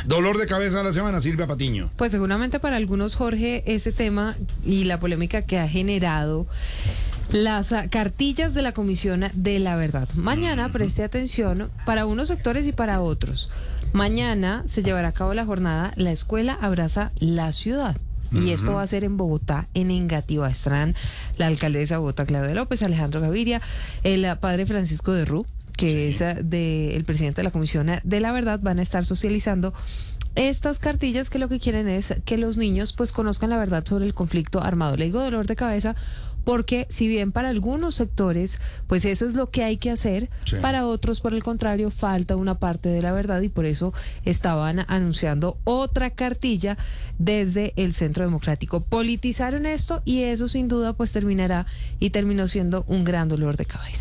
Dolor de cabeza de la semana, Silvia Patiño. Pues seguramente para algunos, Jorge, ese tema y la polémica que ha generado las cartillas de la Comisión de la Verdad. Mañana, preste atención, para unos sectores y para otros. Mañana se llevará a cabo la jornada La Escuela Abraza la Ciudad. Y esto va a ser en Bogotá, en Engativá. Estarán la alcaldesa de Bogotá, Claudia López, Alejandro Gaviria, el padre Francisco de Rú, que es el presidente de la Comisión de la Verdad. Van a estar socializando estas cartillas que lo que quieren es que los niños pues conozcan la verdad sobre el conflicto armado. Le digo dolor de cabeza porque si bien para algunos sectores pues eso es lo que hay que hacer, para otros por el contrario falta una parte de la verdad, y por eso estaban anunciando otra cartilla desde el Centro Democrático. Politizaron esto y eso sin duda pues terminó siendo un gran dolor de cabeza.